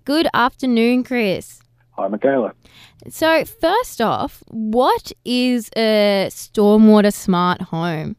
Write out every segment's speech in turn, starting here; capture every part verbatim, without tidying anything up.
Good afternoon, Chris. Hi, Michaela. So first off, what is a Stormwater Smart home?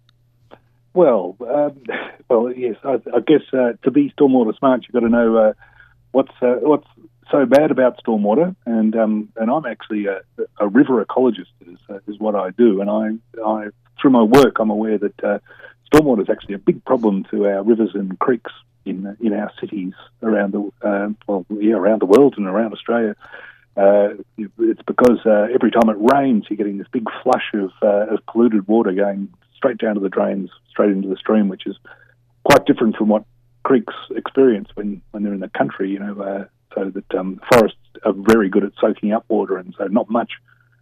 Well, um, well, yes. I, I guess uh, to be stormwater smart, you've got to know uh, what's uh, what's so bad about stormwater. And um, and I'm actually a, a river ecologist, is, uh, is what I do. And I, I through my work, I'm aware that uh, stormwater is actually a big problem to our rivers and creeks in in our cities around the uh, well, yeah, around the world and around Australia. Uh, it's because uh, every time it rains, you're getting this big flush of, uh, of polluted water going straight down to the drains, straight into the stream, which is quite different from what creeks experience when, when they're in the country, you know, uh, so that um, forests are very good at soaking up water, and so not much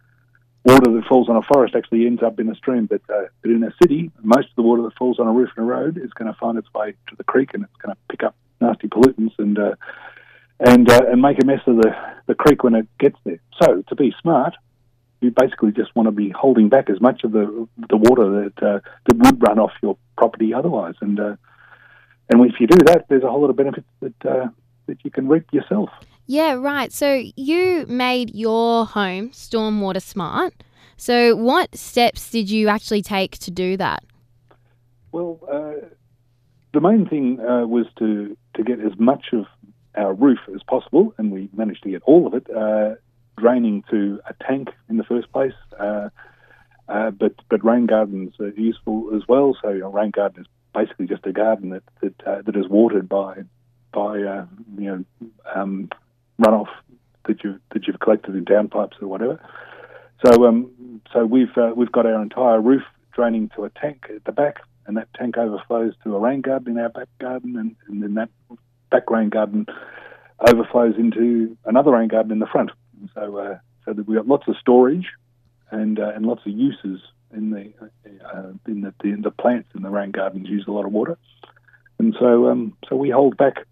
water that falls on a forest actually ends up in a stream. But, uh, but in a city, most of the water that falls on a roof and a road is going to find its way to the creek, and it's going to pick up nasty pollutants and uh, and uh, and make a mess of the, the creek when it gets there. So to be smart, you basically just want to be holding back as much of the the water that uh, that would run off your property otherwise. And uh, and if you do that, there's a whole lot of benefits that uh, that you can reap yourself. Yeah, right. So you made your home Stormwater Smart. So what steps did you actually take to do that? Well, uh, the main thing uh, was to, to get as much of our roof as possible, and we managed to get all of it, uh, draining to a tank in the first place. Uh, uh, but but rain gardens are useful as well. So you know, rain garden is basically just a garden that that, uh, that is watered by by uh, you know um, runoff that you that you've collected in downpipes or whatever. So um so we've uh, we've got our entire roof draining to a tank at the back, and that tank overflows to a rain garden in our back garden, and, and then that back rain garden overflows into another rain garden in the front. And so uh, so that we've got lots of storage and uh, and lots of uses in the uh, in the, the the plants in the rain gardens use a lot of water, and so um so we hold back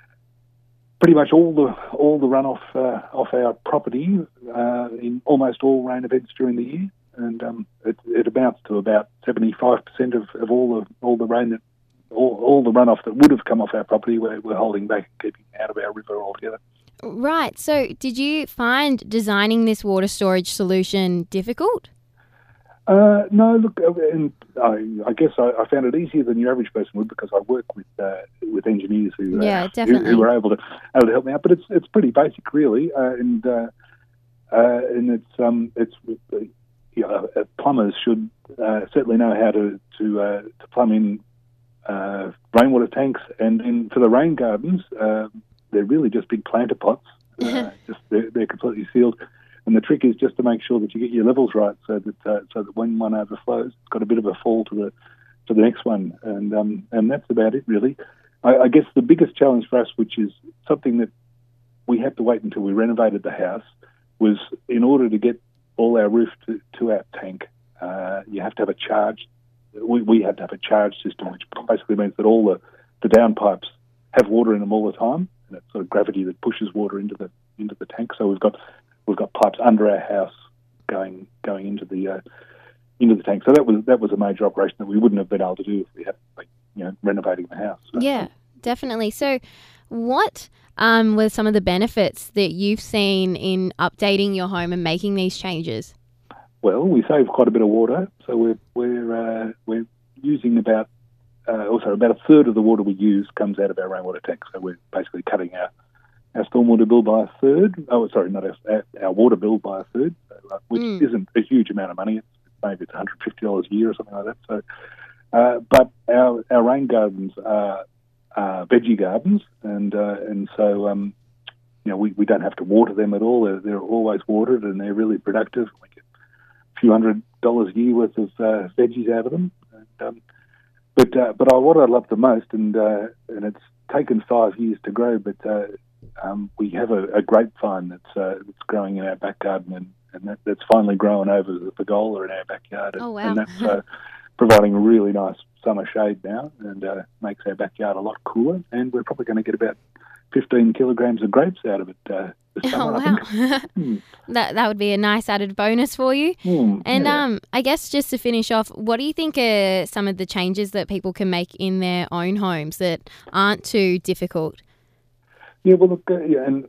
pretty much all the all the runoff uh, off our property uh, in almost all rain events during the year, and um, it, it amounts to about seventy-five percent of, of all the all the rain that all, all the runoff that would have come off our property. We're, we're holding back and keeping out of our river altogether. Right. So did you find designing this water storage solution difficult? Uh, no, look, and I, I guess I, I found it easier than your average person would, because I work with uh, with engineers who, yeah, uh, definitely. who who were able to able to help me out. But it's it's pretty basic, really, uh, and uh, uh, and it's um it's uh, you know, uh, plumbers should uh, certainly know how to to uh, to plumb in uh, rainwater tanks, and in for the rain gardens, uh, they're really just big planter pots. Uh, just they're, they're completely sealed. And the trick is just to make sure that you get your levels right, so that uh, so that when one overflows, it's got a bit of a fall to the to the next one, and um, and that's about it really. I, I guess the biggest challenge for us, which is something that we had to wait until we renovated the house, was in order to get all our roof to, to our tank, uh, you have to have a charge. We, we had to have a charge system, which basically means that all the, the downpipes have water in them all the time, and it's sort of gravity that pushes water into the into the tank. So we've got We've got pipes under our house going going into the uh, into the tank. So that was that was a major operation that we wouldn't have been able to do if we had, like, you know, renovating the house. So, yeah, definitely. So, what um, were some of the benefits that you've seen in updating your home and making these changes? Well, we save quite a bit of water. So we're we're uh, we're using about uh, also about a third of the water we use comes out of our rainwater tank. So we're basically cutting our our stormwater bill by a third. Oh, sorry, not our, our water bill by a third, so, uh, which mm. isn't a huge amount of money. It's maybe it's one hundred fifty dollars a year or something like that. So, uh, but our our rain gardens are, are veggie gardens, and uh, and so um, you know we, we don't have to water them at all. They're, they're always watered, and they're really productive. We get a few hundred dollars a year worth of uh, veggies out of them. And, um, but uh, but I, what I love the most, and uh, and it's taken five years to grow, but uh, Um, we have a, a grapevine that's uh, that's growing in our back garden, and, and that, that's finally grown over the pergola in our backyard. And, oh, wow. and that's uh, providing a really nice summer shade now, and uh, makes our backyard a lot cooler. And we're probably going to get about fifteen kilograms of grapes out of it uh, this summer, oh, I wow. think. mm. That that would be a nice added bonus for you. Mm, and yeah. um, I guess just to finish off, what do you think are some of the changes that people can make in their own homes that aren't too difficult? Yeah, well, look, uh, yeah, and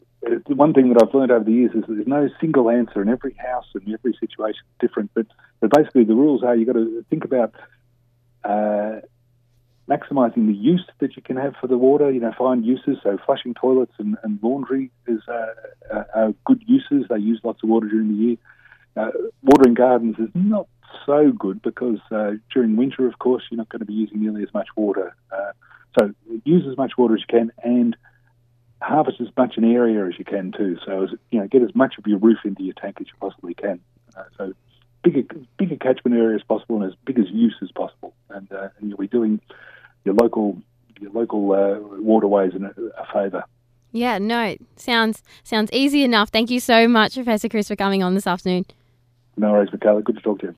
the one thing that I've learned over the years is that there's no single answer, and every house and every situation is different. But, but basically the rules are you've got to think about uh, maximising the use that you can have for the water, you know, find uses. So flushing toilets and, and laundry is uh, uh, are good uses. They use lots of water during the year. Uh, watering gardens is not so good because uh, during winter, of course, you're not going to be using nearly as much water. Uh, so use as much water as you can and harvest as much an area as you can too. So, as, you know, get as much of your roof into your tank as you possibly can. Uh, so bigger, bigger catchment area as possible and as big as use as possible. And, uh, and you'll be doing your local your local uh, waterways in a, a favour. Yeah, no, sounds sounds easy enough. Thank you so much, Professor Chris, for coming on this afternoon. No worries, Michaela. Good to talk to you.